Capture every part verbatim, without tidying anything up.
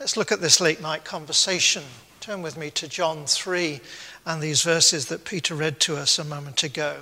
Let's look at this late night conversation. Turn with me to John three and these verses that Peter read to us a moment ago.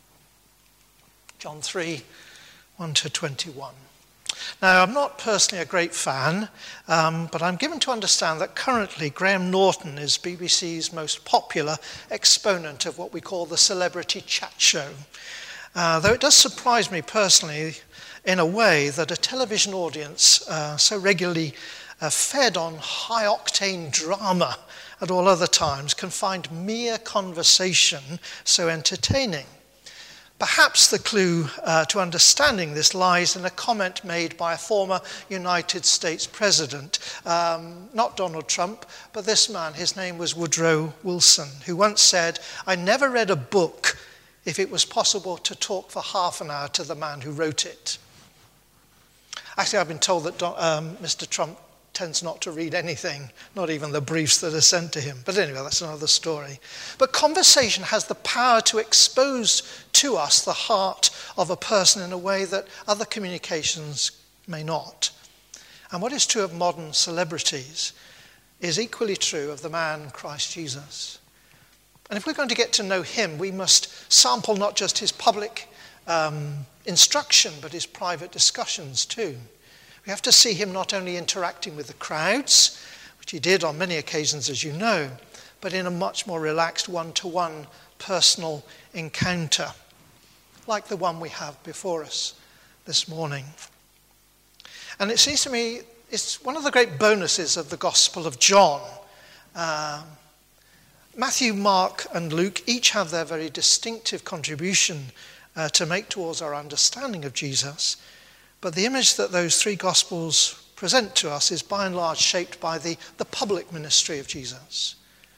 John three, one to twenty-one. Now, I'm not personally a great fan, um, but I'm given to understand that currently Graham Norton is B B C's most popular exponent of what we call the celebrity chat show. Uh, though it does surprise me personally in a way that a television audience uh, so regularly uh, fed on high-octane drama at all other times can find mere conversation so entertaining. Perhaps the clue uh, to understanding this lies in a comment made by a former United States president, um, not Donald Trump, but this man. His name was Woodrow Wilson, who once said, "I never read a book if it was possible to talk for half an hour to the man who wrote it." Actually, I've been told that um, Mister Trump tends not to read anything, not even the briefs that are sent to him. But anyway, that's another story. But conversation has the power to expose to us the heart of a person in a way that other communications may not. And what is true of modern celebrities is equally true of the man Christ Jesus. And if we're going to get to know him, we must sample not just his public um, instruction, but his private discussions too. We have to see him not only interacting with the crowds, which he did on many occasions, as you know, but in a much more relaxed one-to-one personal encounter, like the one we have before us this morning. And it seems to me it's one of the great bonuses of the Gospel of John. Um, Matthew, Mark, and Luke each have their very distinctive contribution uh, to make towards our understanding of Jesus. But the image that those three Gospels present to us is by and large shaped by the, the public ministry of Jesus.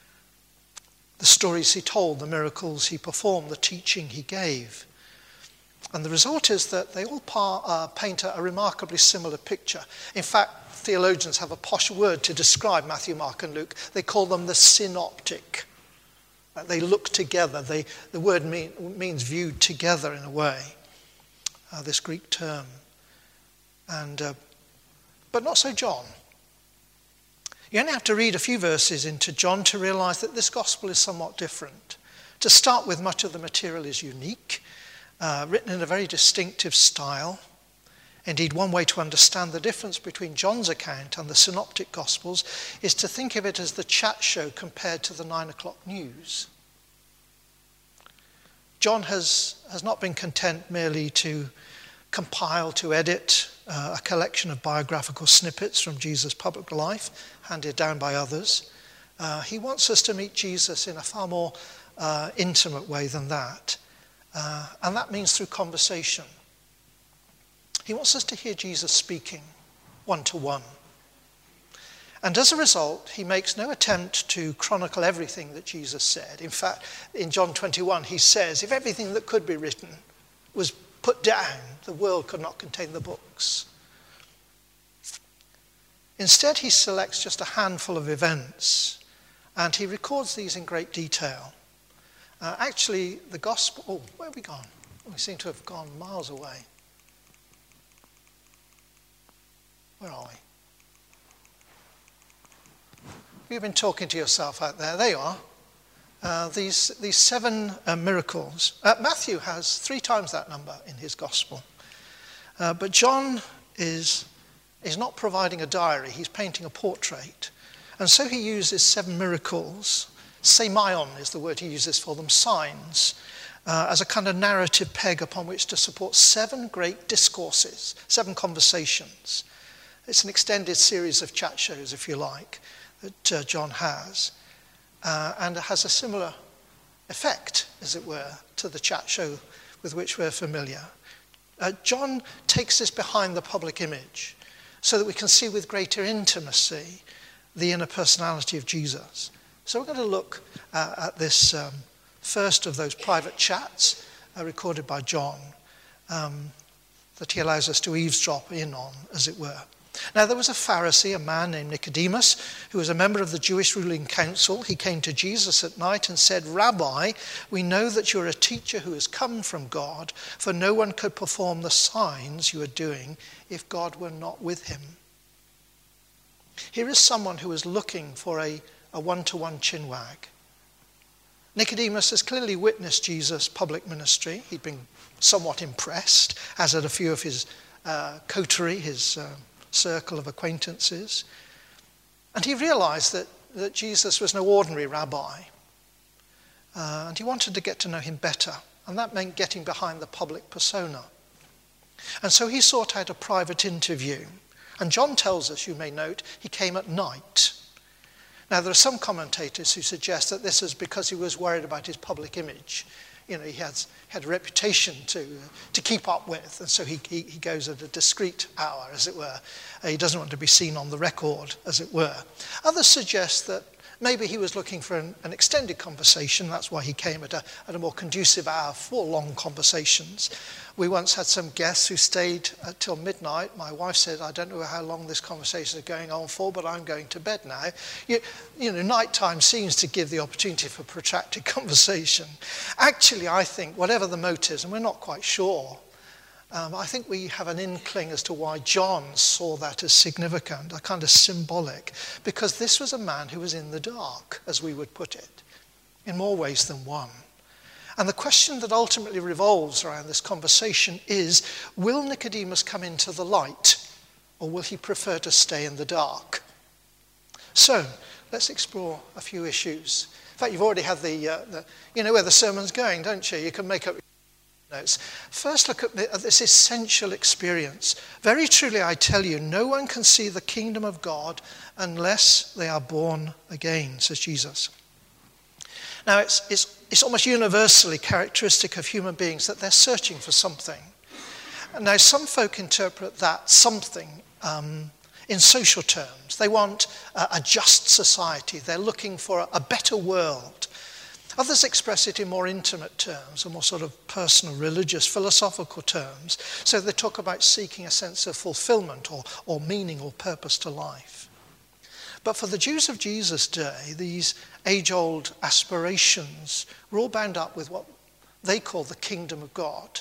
The stories he told, the miracles he performed, the teaching he gave. And the result is that they all par, uh, paint a, a remarkably similar picture. In fact, theologians have a posh word to describe Matthew, Mark, and Luke. They call them the synoptic. Uh, they look together. They, the word mean, means viewed together in a way, uh, this Greek term. And, uh, but not so John. You only have to read a few verses into John to realize that this gospel is somewhat different. To start with, much of the material is unique, uh, written in a very distinctive style. Indeed, one way to understand the difference between John's account and the synoptic gospels is to think of it as the chat show compared to the nine o'clock news. John has, has not been content merely to compile, to edit uh, a collection of biographical snippets from Jesus' public life, handed down by others. Uh, he wants us to meet Jesus in a far more uh, intimate way than that. Uh, and that means through conversation. He wants us to hear Jesus speaking one-to-one. And as a result, he makes no attempt to chronicle everything that Jesus said. In fact, in John twenty-one, he says, if everything that could be written was put down, the world could not contain the books. Instead, he selects just a handful of events, and he records these in great detail. Uh, actually, the gospel... Oh, where have we gone? We seem to have gone miles away. Where are we? You've been talking to yourself out there. There you are. Uh, these, these seven uh, miracles. Uh, Matthew has three times that number in his gospel. Uh, but John is, is not providing a diary. He's painting a portrait. And so he uses seven miracles. Semeion is the word he uses for them, signs, uh, as a kind of narrative peg upon which to support seven great discourses, seven conversations. It's an extended series of chat shows, if you like, that uh, John has. Uh, and it has a similar effect, as it were, to the chat show with which we're familiar. Uh, John takes this behind the public image so that we can see with greater intimacy the inner personality of Jesus. So we're going to look uh, at this um, first of those private chats uh, recorded by John um, that he allows us to eavesdrop in on, as it were. Now, there was a Pharisee, a man named Nicodemus, who was a member of the Jewish ruling council. He came to Jesus at night and said, "Rabbi, we know that you're a teacher who has come from God, for no one could perform the signs you are doing if God were not with him." Here is someone who is looking for a, a one-to-one chinwag. Nicodemus has clearly witnessed Jesus' public ministry. He'd been somewhat impressed, as had a few of his uh, coterie, his uh, circle of acquaintances. And he realized that, that Jesus was no ordinary rabbi. Uh, and he wanted to get to know him better. And that meant getting behind the public persona. And so he sought out a private interview. And John tells us, you may note, he came at night. Now, there are some commentators who suggest that this is because he was worried about his public image. You know, he has, had a reputation to, uh, to keep up with, and so he, he, he goes at a discreet hour, as it were. Uh, he doesn't want to be seen on the record, as it were. Others suggest that maybe he was looking for an, an extended conversation. That's why he came at a, at a more conducive hour for long conversations. We once had some guests who stayed until midnight. My wife said, I don't know how long this conversation is going on for, but I'm going to bed now. You, you know, nighttime seems to give the opportunity for protracted conversation. Actually, I think, whatever the motives, and we're not quite sure, Um, I think we have an inkling as to why John saw that as significant, a kind of symbolic, because this was a man who was in the dark, as we would put it, in more ways than one. And the question that ultimately revolves around this conversation is, will Nicodemus come into the light, or will he prefer to stay in the dark? So, let's explore a few issues. In fact, you've already had the, uh, the you know where the sermon's going, don't you? You can make up notes. First, look at this essential experience. Very truly, I tell you, no one can see the kingdom of God unless they are born again, says Jesus. Now, it's, it's, it's almost universally characteristic of human beings that they're searching for something. And now, some folk interpret that something um, in social terms. They want a, a just society. They're looking for a, a better world. Others express it in more intimate terms, or more sort of personal, religious, philosophical terms. So they talk about seeking a sense of fulfillment or, or meaning or purpose to life. But for the Jews of Jesus' day, these age-old aspirations were all bound up with what they call the kingdom of God.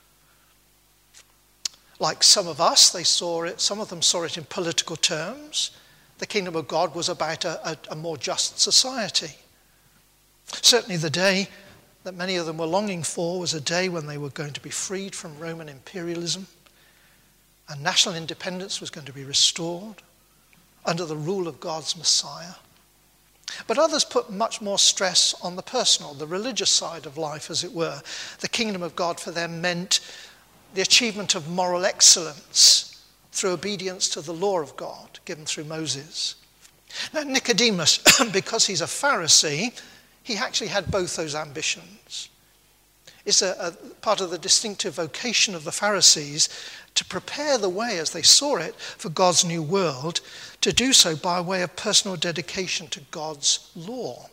Like some of us, they saw it, some of them saw it in political terms. The kingdom of God was about a, a, a more just society. Certainly the day that many of them were longing for was a day when they were going to be freed from Roman imperialism, and national independence was going to be restored under the rule of God's Messiah. But others put much more stress on the personal, the religious side of life, as it were. The kingdom of God for them meant the achievement of moral excellence through obedience to the law of God given through Moses. Now Nicodemus, because he's a Pharisee, he actually had both those ambitions. It's a, a part of the distinctive vocation of the Pharisees to prepare the way, as they saw it, for God's new world, to do so by way of personal dedication to God's law.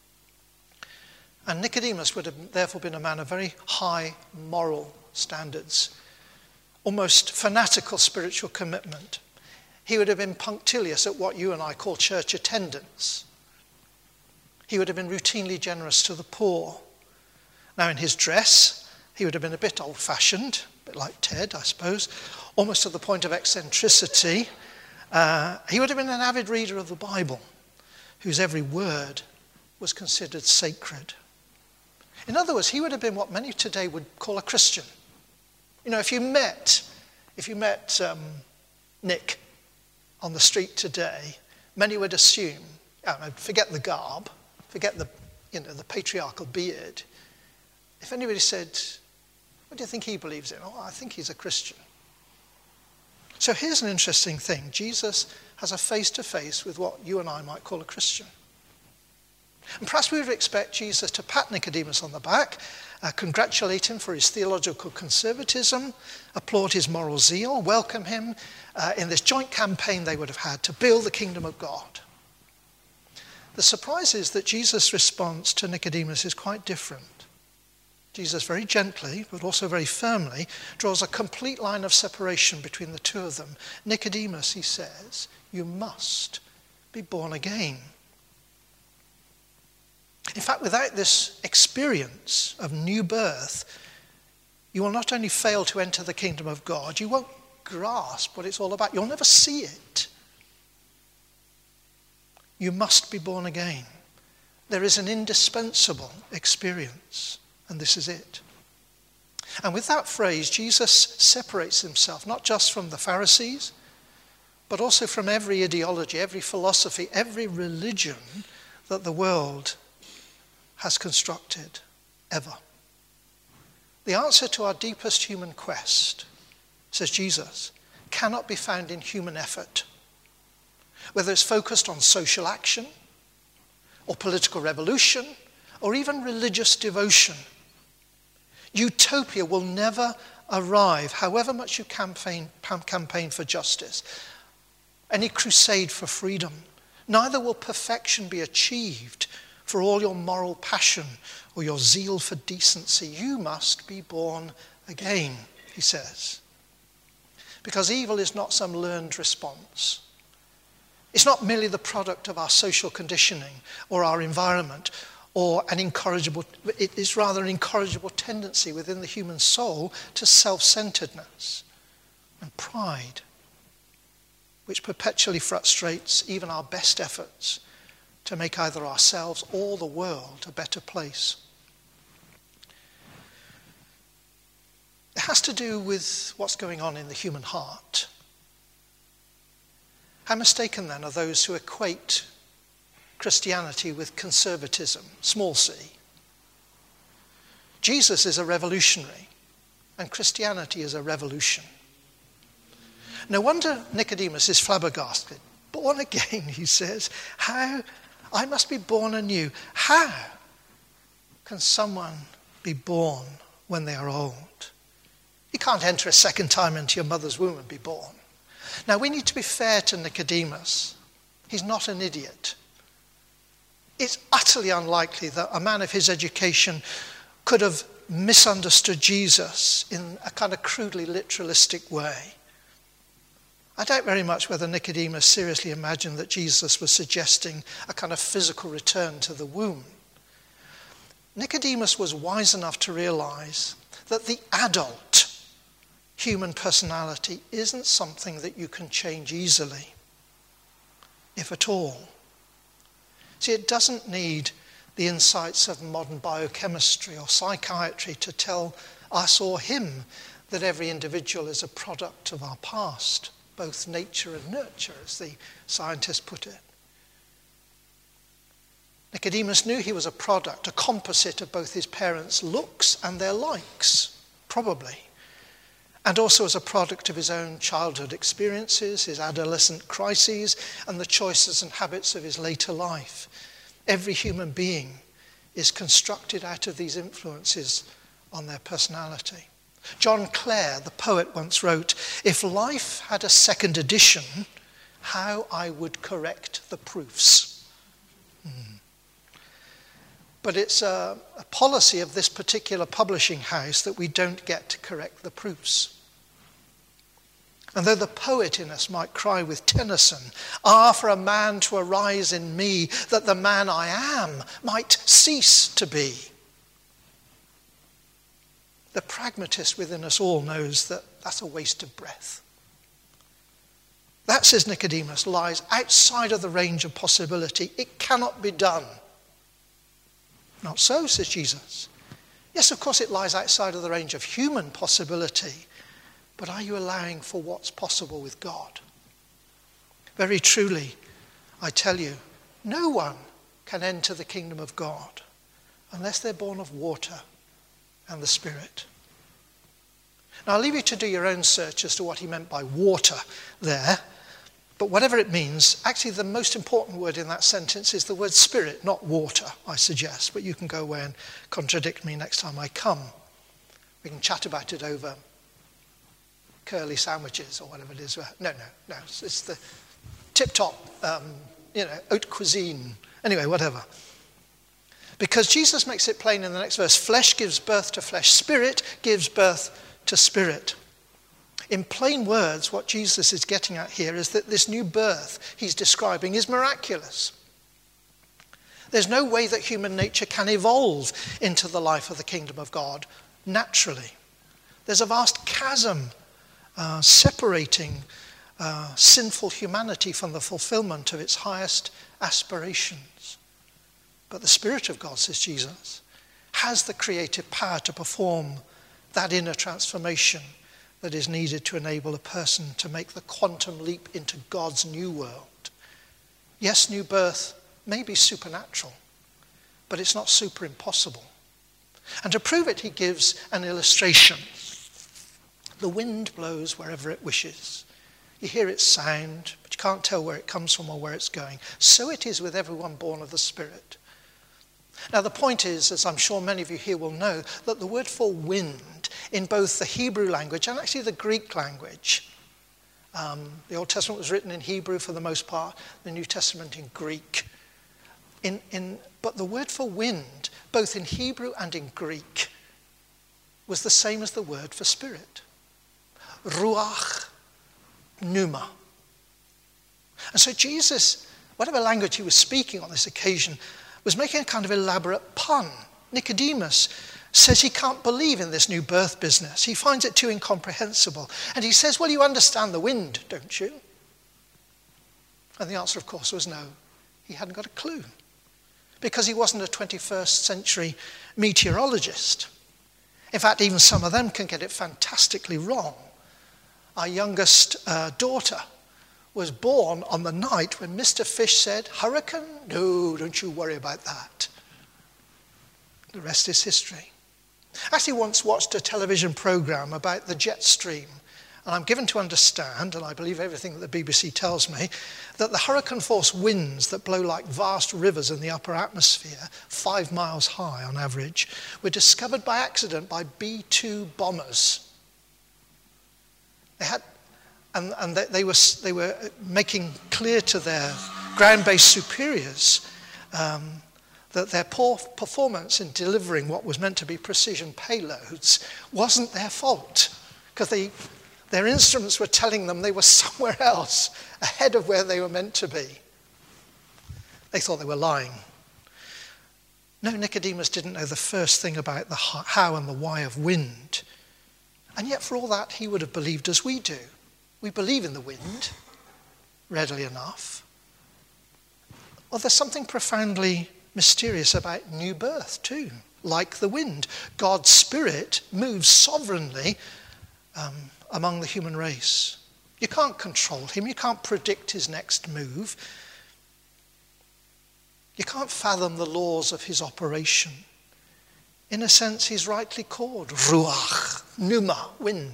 And Nicodemus would have therefore been a man of very high moral standards, almost fanatical spiritual commitment. He would have been punctilious at what you and I call church attendance. He would have been routinely generous to the poor. Now, in his dress, he would have been a bit old-fashioned, a bit like Ted, I suppose, almost to the point of eccentricity. Uh, he would have been an avid reader of the Bible, whose every word was considered sacred. In other words, he would have been what many today would call a Christian. You know, if you met, if you met um, Nick on the street today, many would assume, I don't know, forget the garb, forget the, you know, the patriarchal beard. If anybody said, what do you think he believes in? Oh, I think he's a Christian. So here's an interesting thing. Jesus has a face-to-face with what you and I might call a Christian. And perhaps we would expect Jesus to pat Nicodemus on the back, uh, congratulate him for his theological conservatism, applaud his moral zeal, welcome him uh, in this joint campaign they would have had to build the kingdom of God. The surprise is that Jesus' response to Nicodemus is quite different. Jesus very gently, but also very firmly, draws a complete line of separation between the two of them. Nicodemus, he says, you must be born again. In fact, without this experience of new birth, you will not only fail to enter the kingdom of God, you won't grasp what it's all about. You'll never see it. You must be born again. There is an indispensable experience, and this is it. And with that phrase, Jesus separates himself not just from the Pharisees, but also from every ideology, every philosophy, every religion that the world has constructed ever. The answer to our deepest human quest, says Jesus, cannot be found in human effort, whether it's focused on social action or political revolution or even religious devotion. Utopia will never arrive, however much you campaign, campaign for justice, any crusade for freedom. Neither will perfection be achieved for all your moral passion or your zeal for decency. You must be born again, he says. Because evil is not some learned response. It's not merely the product of our social conditioning or our environment or an incorrigible, it is rather an incorrigible tendency within the human soul to self-centeredness and pride, which perpetually frustrates even our best efforts to make either ourselves or the world a better place. It has to do with what's going on in the human heart. How mistaken then are those who equate Christianity with conservatism, small c. Jesus is a revolutionary, and Christianity is a revolution. No wonder Nicodemus is flabbergasted. Born again, he says. How? I must be born anew. How can someone be born when they are old? You can't enter a second time into your mother's womb and be born. Now, we need to be fair to Nicodemus. He's not an idiot. It's utterly unlikely that a man of his education could have misunderstood Jesus in a kind of crudely literalistic way. I doubt very much whether Nicodemus seriously imagined that Jesus was suggesting a kind of physical return to the womb. Nicodemus was wise enough to realize that the adult human personality isn't something that you can change easily, if at all. See, it doesn't need the insights of modern biochemistry or psychiatry to tell us or him that every individual is a product of our past, both nature and nurture, as the scientists put it. Nicodemus knew he was a product, a composite of both his parents' looks and their likes, probably, and also as a product of his own childhood experiences, his adolescent crises, and the choices and habits of his later life. Every human being is constructed out of these influences on their personality. John Clare, the poet, once wrote, "If life had a second edition, how I would correct the proofs." Hmm. But it's a, a policy of this particular publishing house that we don't get to correct the proofs. And though the poet in us might cry with Tennyson, "Ah, for a man to arise in me, that the man I am might cease to be," the pragmatist within us all knows that that's a waste of breath. That, says Nicodemus, lies outside of the range of possibility. It cannot be done. Not so, says Jesus. Yes, of course it lies outside of the range of human possibility, but are you allowing for what's possible with God? Very truly, I tell you, no one can enter the kingdom of God unless they're born of water and the Spirit. Now, I'll leave you to do your own search as to what he meant by water there. But whatever it means, actually the most important word in that sentence is the word spirit, not water, I suggest. But you can go away and contradict me next time I come. We can chat about it over curly sandwiches or whatever it is. No, no, no. It's the tip-top, um, you know, haute cuisine. Anyway, whatever. Because Jesus makes it plain in the next verse. Flesh gives birth to flesh. Spirit gives birth to spirit. In plain words, what Jesus is getting at here is that this new birth he's describing is miraculous. There's no way that human nature can evolve into the life of the kingdom of God naturally. There's a vast chasm uh, separating uh, sinful humanity from the fulfillment of its highest aspirations. But the Spirit of God, says Jesus, has the creative power to perform that inner transformation that is needed to enable a person to make the quantum leap into God's new world. Yes, new birth may be supernatural, but it's not super impossible. And to prove it, he gives an illustration. The wind blows wherever it wishes. You hear its sound, but you can't tell where it comes from or where it's going. So it is with everyone born of the Spirit. Now the point is, as I'm sure many of you here will know, that the word for wind in both the Hebrew language and actually the Greek language, um, the Old Testament was written in Hebrew for the most part, the New Testament in Greek. In, in, but the word for wind, both in Hebrew and in Greek, was the same as the word for spirit. Ruach, pneuma. And so Jesus, whatever language he was speaking on this occasion, was making a kind of elaborate pun. Nicodemus says he can't believe in this new birth business. He finds it too incomprehensible. And he says, well, you understand the wind, don't you? And the answer, of course, was no. He hadn't got a clue. Because he wasn't a twenty-first century meteorologist. In fact, even some of them can get it fantastically wrong. Our youngest uh, daughter was born on the night when Mister Fish said, hurricane? No, don't you worry about that. The rest is history. I actually once watched a television program about the jet stream, and I'm given to understand, and I believe everything that the B B C tells me, that the hurricane force winds that blow like vast rivers in the upper atmosphere, five miles high on average, were discovered by accident by B two bombers. They had And, and they, they, were, they were making clear to their ground-based superiors um, that their poor performance in delivering what was meant to be precision payloads wasn't their fault, because they, their instruments were telling them they were somewhere else, ahead of where they were meant to be. They thought they were lying. No, Nicodemus didn't know the first thing about the how and the why of wind. And yet for all that, he would have believed as we do. We believe in the wind, readily enough. Well, there's something profoundly mysterious about new birth too. Like the wind, God's Spirit moves sovereignly um, among the human race. You can't control him. You can't predict his next move. You can't fathom the laws of his operation. In a sense, he's rightly called Ruach, Pneuma, wind.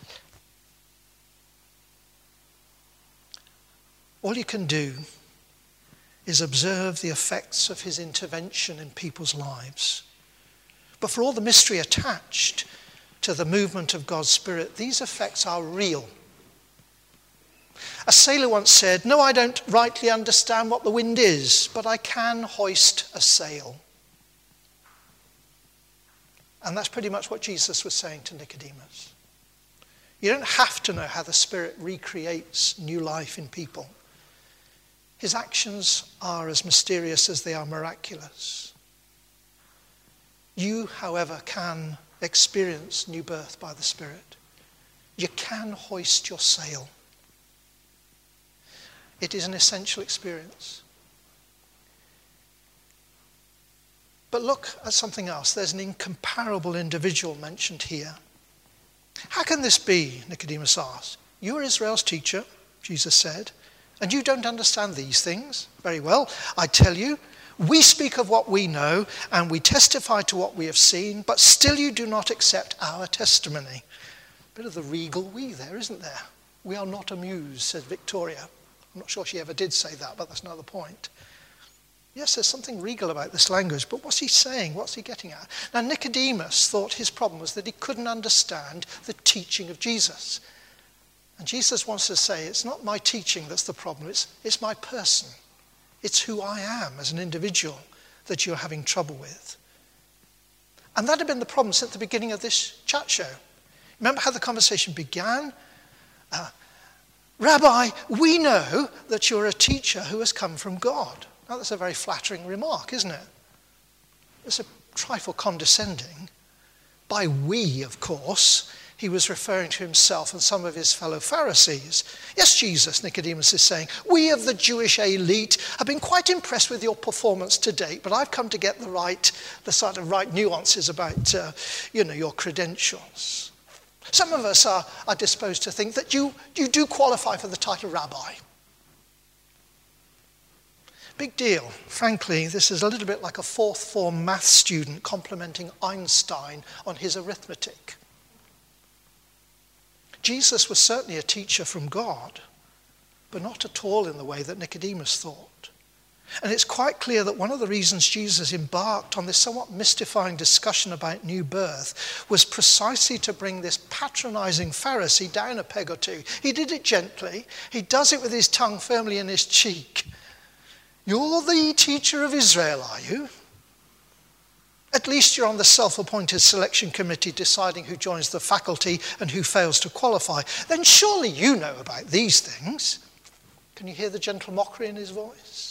All you can do is observe the effects of his intervention in people's lives. But for all the mystery attached to the movement of God's Spirit, these effects are real. A sailor once said, "No, I don't rightly understand what the wind is, but I can hoist a sail." And that's pretty much what Jesus was saying to Nicodemus. You don't have to know how the Spirit recreates new life in people. His actions are as mysterious as they are miraculous. You, however, can experience new birth by the Spirit. You can hoist your sail. It is an essential experience. But look at something else. There's an incomparable individual mentioned here. How can this be? Nicodemus asked. You are Israel's teacher, Jesus said, and you don't understand these things? Very well, I tell you, we speak of what we know and we testify to what we have seen, but still you do not accept our testimony. A bit of the regal we there, isn't there? We are not amused, said Victoria. I'm not sure she ever did say that, but that's another point. Yes, there's something regal about this language, but what's he saying? What's he getting at? Now, Nicodemus thought his problem was that he couldn't understand the teaching of Jesus. And Jesus wants to say, it's not my teaching that's the problem, it's, it's my person. It's who I am as an individual that you're having trouble with. And that had been the problem since the beginning of this chat show. Remember how the conversation began? Uh, Rabbi, we know that you're a teacher who has come from God. Now that's a very flattering remark, isn't it? It's a trifle condescending. By we, of course, he was referring to himself and some of his fellow Pharisees. Yes, Jesus, Nicodemus is saying, we of the Jewish elite have been quite impressed with your performance to date, but I've come to get the right, the sort of right nuances about, uh, you know, your credentials. Some of us are, are disposed to think that you, you do qualify for the title rabbi. Big deal. Frankly, this is a little bit like a fourth form math student complimenting Einstein on his arithmetic. Jesus was certainly a teacher from God, but not at all in the way that Nicodemus thought. And it's quite clear that one of the reasons Jesus embarked on this somewhat mystifying discussion about new birth was precisely to bring this patronizing Pharisee down a peg or two. He did it gently. He does it with his tongue firmly in his cheek. You're the teacher of Israel, are you? At least you're on the self-appointed selection committee deciding who joins the faculty and who fails to qualify. Then surely you know about these things. Can you hear the gentle mockery in his voice?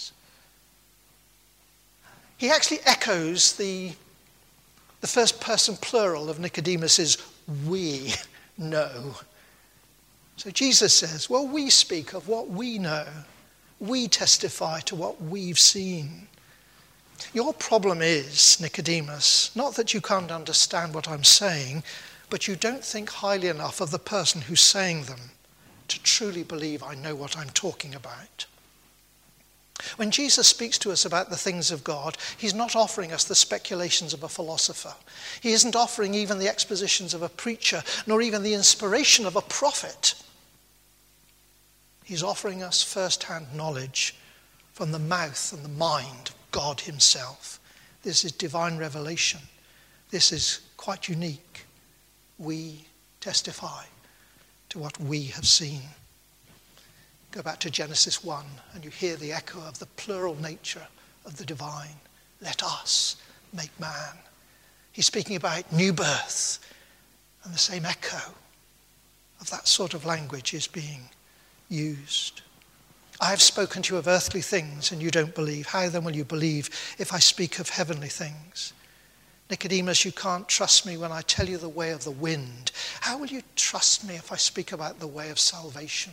He actually echoes the, the first person plural of Nicodemus's we know. So Jesus says, well, we speak of what we know. We testify to what we've seen. Your problem is, Nicodemus, not that you can't understand what I'm saying, but you don't think highly enough of the person who's saying them to truly believe I know what I'm talking about. When Jesus speaks to us about the things of God, he's not offering us the speculations of a philosopher. He isn't offering even the expositions of a preacher, nor even the inspiration of a prophet. He's offering us first-hand knowledge from the mouth and the mind of God himself. This is divine revelation. This is quite unique. We testify to what we have seen. Go back to Genesis one and you hear the echo of the plural nature of the divine. Let us make man. He's speaking about new birth, and the same echo of that sort of language is being used. I have spoken to you of earthly things and you don't believe. How then will you believe if I speak of heavenly things? Nicodemus, you can't trust me when I tell you the way of the wind. How will you trust me if I speak about the way of salvation?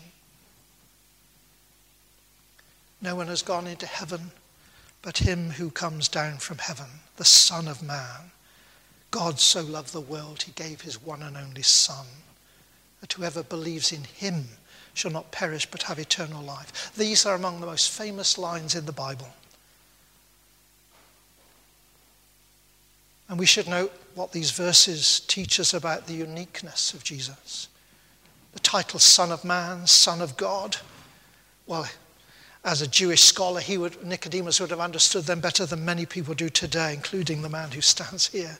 No one has gone into heaven but him who comes down from heaven, the Son of Man. God so loved the world, he gave his one and only Son, that whoever believes in him shall not perish but have eternal life. These are among the most famous lines in the Bible. And we should note what these verses teach us about the uniqueness of Jesus. The title Son of Man, Son of God. Well, as a Jewish scholar, he would, Nicodemus would have understood them better than many people do today, including the man who stands here.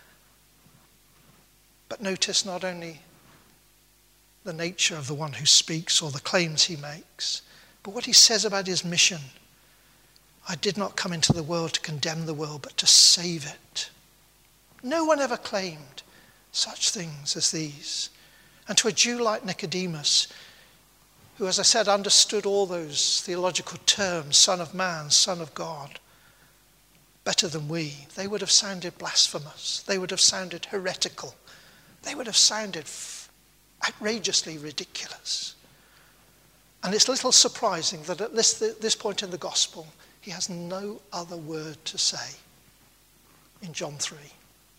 But notice not only the nature of the one who speaks or the claims he makes, but what he says about his mission. I did not come into the world to condemn the world, but to save it. No one ever claimed such things as these. And to a Jew like Nicodemus, who, as I said, understood all those theological terms, Son of Man, Son of God, better than we, they would have sounded blasphemous. They would have sounded heretical. They would have sounded outrageously ridiculous. And it's a little surprising that at this, this point in the gospel, he has no other word to say in John three.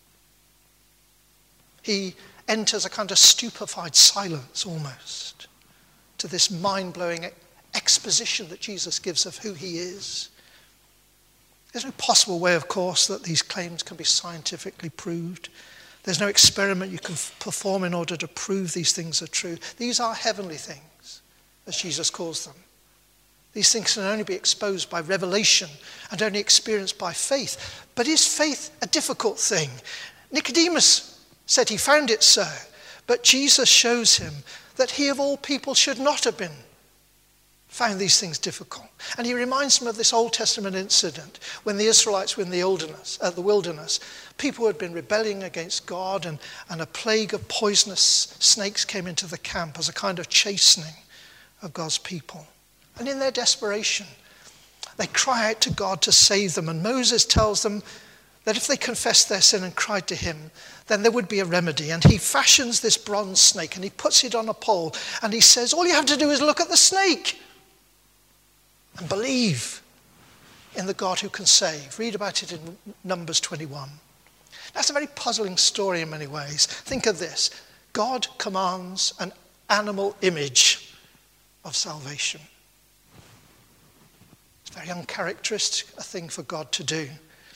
He enters a kind of stupefied silence almost to this mind-blowing exposition that Jesus gives of who he is. There's no possible way, of course, that these claims can be scientifically proved. There's no experiment you can f- perform in order to prove these things are true. These are heavenly things, as Jesus calls them. These things can only be exposed by revelation and only experienced by faith. But is faith a difficult thing? Nicodemus said he found it so, but Jesus shows him that he of all people should not have been found these things difficult. And he reminds them of this Old Testament incident when the Israelites were in the wilderness, uh, the wilderness. People had been rebelling against God, and, and a plague of poisonous snakes came into the camp as a kind of chastening of God's people. And in their desperation, they cry out to God to save them. And Moses tells them that if they confessed their sin and cried to him, then there would be a remedy. And he fashions this bronze snake and he puts it on a pole and he says, all you have to do is look at the snake and believe in the God who can save. Read about it in Numbers twenty-one. That's a very puzzling story in many ways. Think of this. God commands an animal image of salvation. It's very uncharacteristic a thing for God to do.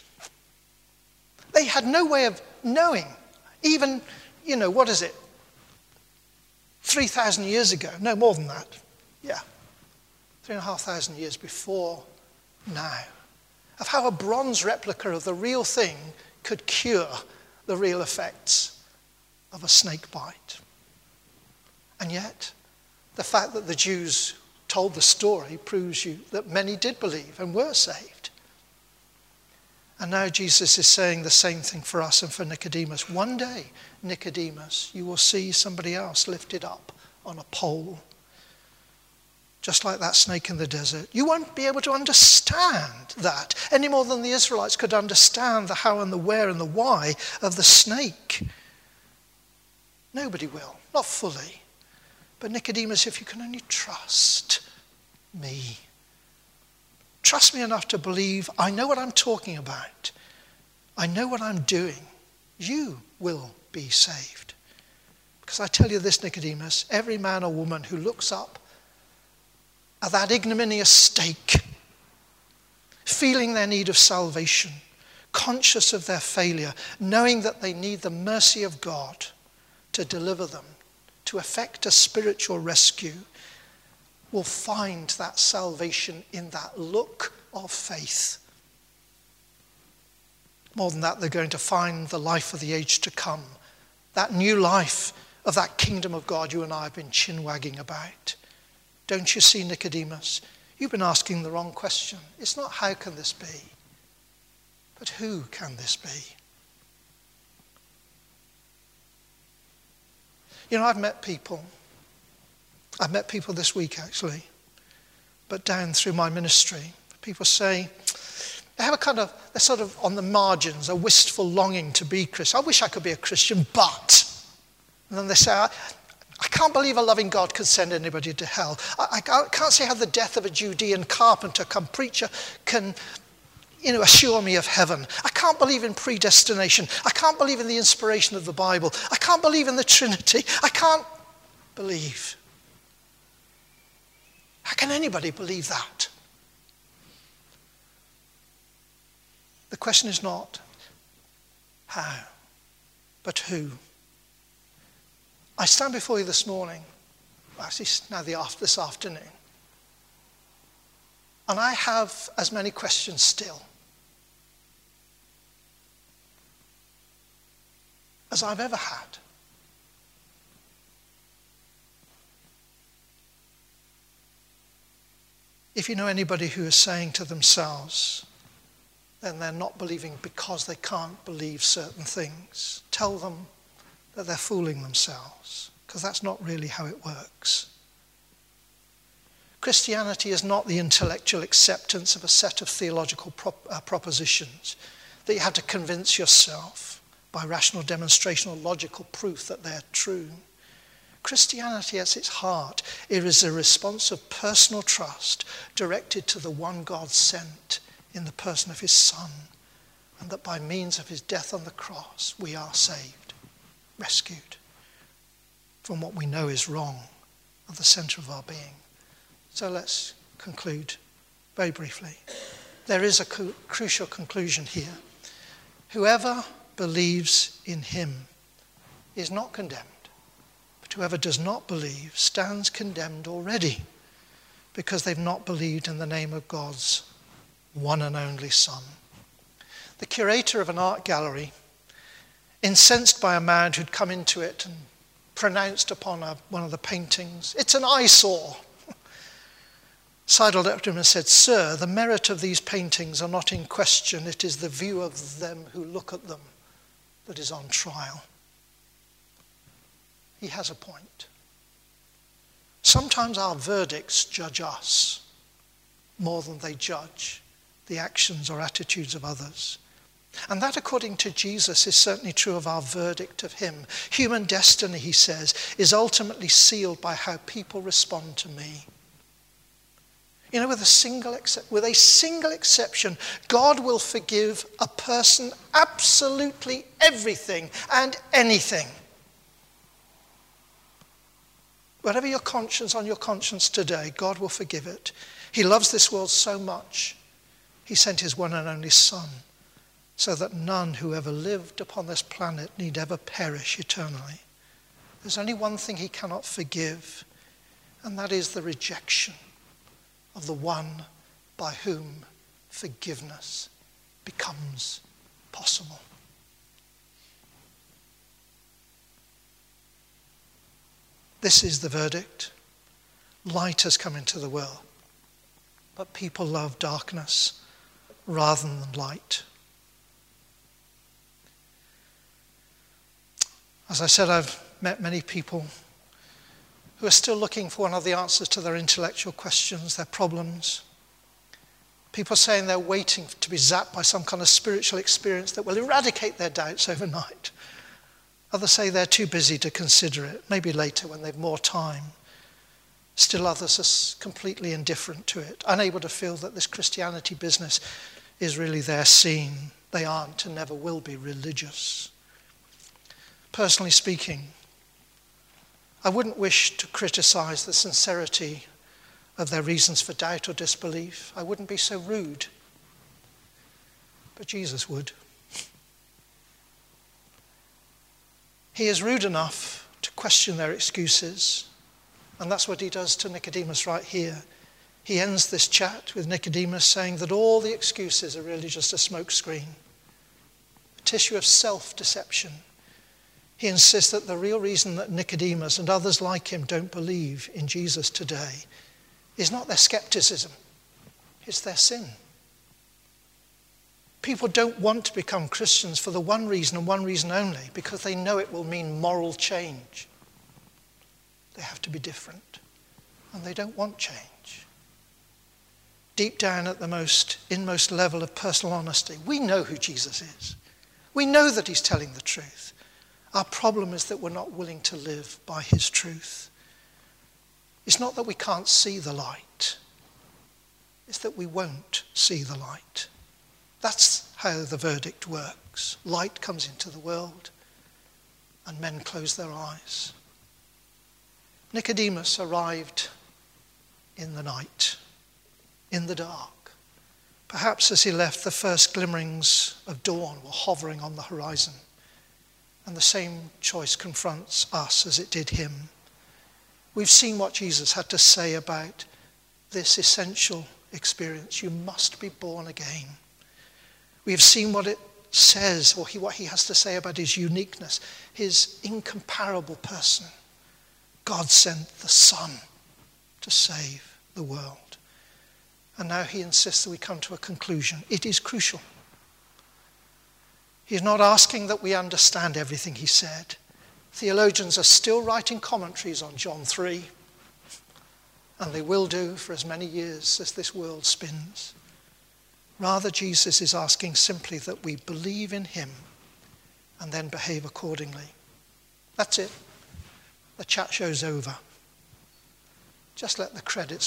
They had no way of knowing, even, you know, what is it? three thousand years ago. No, more than that. Yeah. Three and a half thousand years before now. Of how a bronze replica of the real thing could cure the real effects of a snake bite. And yet, the fact that the Jews told the story proves you that many did believe and were saved. And now Jesus is saying the same thing for us and for Nicodemus. One day, Nicodemus, you will see somebody else lifted up on a pole, just like that snake in the desert. You won't be able to understand that any more than the Israelites could understand the how and the where and the why of the snake. Nobody will, not fully. But Nicodemus, if you can only trust me, trust me enough to believe I know what I'm talking about, I know what I'm doing, you will be saved. Because I tell you this, Nicodemus, every man or woman who looks up at that ignominious stake, feeling their need of salvation, conscious of their failure, knowing that they need the mercy of God to deliver them, to effect a spiritual rescue, will find that salvation in that look of faith. More than that, they're going to find the life of the age to come, that new life of that kingdom of God you and I have been chin-wagging about. Don't you see, Nicodemus? You've been asking the wrong question. It's not how can this be, but who can this be? You know, I've met people, I've met people this week actually, but down through my ministry, people say, they have a kind of, they're sort of on the margins, a wistful longing to be Christian. I wish I could be a Christian, but, and then they say, I, I can't believe a loving God could send anybody to hell. I, I can't see how the death of a Judean carpenter come preacher can, you know, assure me of heaven. I can't believe in predestination. I can't believe in the inspiration of the Bible. I can't believe in the Trinity. I can't believe. How can anybody believe that? The question is not how, but who. I stand before you this morning, actually now the after, this afternoon, and I have as many questions still as I've ever had. If you know anybody who is saying to themselves, then they're not believing because they can't believe certain things, tell them that they're fooling themselves, because that's not really how it works. Christianity is not the intellectual acceptance of a set of theological prop, uh, propositions that you have to convince yourself by rational demonstration or logical proof that they're true. Christianity at its heart, it is a response of personal trust directed to the one God sent in the person of his Son, and that by means of his death on the cross we are saved, rescued from what we know is wrong at the center of our being. So let's conclude very briefly. There is a cu- crucial conclusion here. Whoever believes in him is not condemned, but whoever does not believe stands condemned already, because they've not believed in the name of God's one and only Son. The curator of an art gallery, incensed by a man who'd come into it and pronounced upon a, one of the paintings, "It's an eyesore," sidled up to him and said, "Sir, the merit of these paintings are not in question. It is the view of them who look at them that is on trial." He has a point. Sometimes our verdicts judge us more than they judge the actions or attitudes of others. And that, according to Jesus, is certainly true of our verdict of him. Human destiny, he says, is ultimately sealed by how people respond to me. You know, with a single except, with a single exception, God will forgive a person absolutely everything and anything. Whatever your conscience on your conscience today, God will forgive it. He loves this world so much, he sent his one and only Son, so that none who ever lived upon this planet need ever perish eternally. There's only one thing he cannot forgive, and that is the rejection of the one by whom forgiveness becomes possible. This is the verdict. Light has come into the world, but people love darkness rather than light. As I said, I've met many people who are still looking for one of the answers to their intellectual questions, their problems. People saying they're waiting to be zapped by some kind of spiritual experience that will eradicate their doubts overnight. Others say they're too busy to consider it, maybe later when they've more time. Still others are completely indifferent to it, unable to feel that this Christianity business is really their scene. They aren't and never will be religious. Personally speaking, I wouldn't wish to criticize the sincerity of their reasons for doubt or disbelief. I wouldn't be so rude. But Jesus would. He is rude enough to question their excuses, and that's what he does to Nicodemus right here. He ends this chat with Nicodemus saying that all the excuses are really just a smokescreen, a tissue of self-deception. He insists that the real reason that Nicodemus and others like him don't believe in Jesus today is not their skepticism, it's their sin. People don't want to become Christians for the one reason and one reason only, because they know it will mean moral change. They have to be different, and they don't want change. Deep down at the most inmost level of personal honesty, we know who Jesus is. We know that he's telling the truth. Our problem is that we're not willing to live by his truth. It's not that we can't see the light. It's that we won't see the light. That's how the verdict works. Light comes into the world, and men close their eyes. Nicodemus arrived in the night, in the dark. Perhaps as he left, the first glimmerings of dawn were hovering on the horizon. And the same choice confronts us as it did him. We've seen what Jesus had to say about this essential experience. You must be born again. We have seen what it says, or he, what he has to say about his uniqueness, his incomparable person. God sent the Son to save the world. And now he insists that we come to a conclusion. It is crucial. He's not asking that we understand everything he said. Theologians are still writing commentaries on John three, and they will do for as many years as this world spins. Rather, Jesus is asking simply that we believe in him and then behave accordingly. That's it. The chat show's over. Just let the credits